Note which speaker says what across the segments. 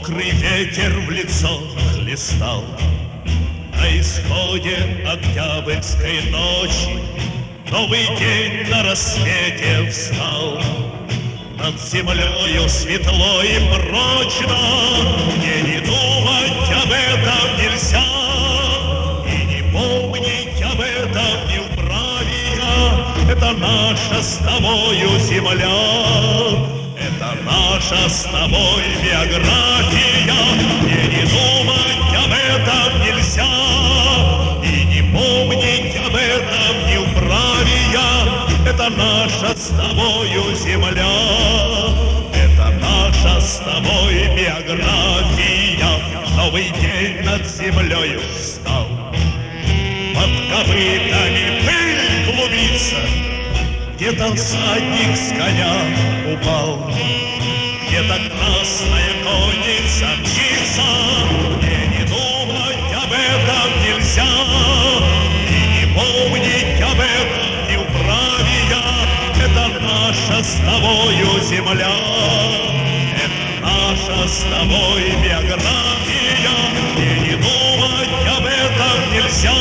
Speaker 1: Мокрый ветер в лицо хлестал. На исходе октябрьской ночи новый день на рассвете встал. Над землею светло и прочно, мне не думать об этом нельзя, и не помнить об этом не вправе. Это наша с тобою земля, это наша с тобой биография. Мне не думать об этом нельзя, и не помнить об этом не вправе я. Это наша с тобою земля, это наша с тобой биография. Новый день над землею встал, под копытами пыль клубится, где-то всадник с коня упал, где-то красная конница мчится. Мне не думать об этом нельзя, и не помнить об этом не вправе я. Это наша с тобою земля, это наша с тобой биография. Мне не думать об этом нельзя,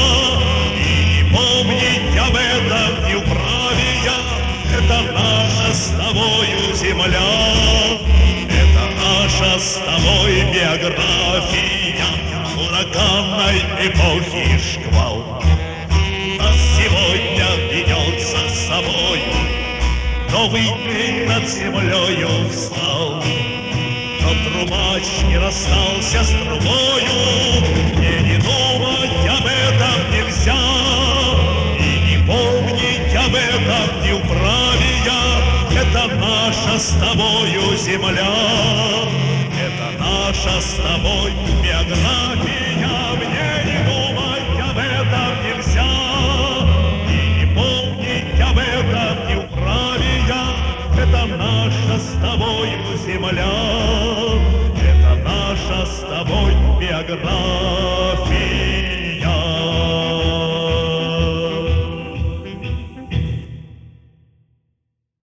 Speaker 1: и не помнить об этом не вправе я. Это наша с тобою земля, это наша с тобой биография. Ураганной эпохи шквал нас сегодня ведется с собою. Новый день над землею встал, но трубач не расстался с трубою. Мне не думать об этом нельзя, и не помнить об этом не вправе я. Это наша с тобою земля, это наша с тобой биография. Мне не думать об этом нельзя, и не помнить об этом не вправе я. Это наша с тобою земля, это наша с тобой биография.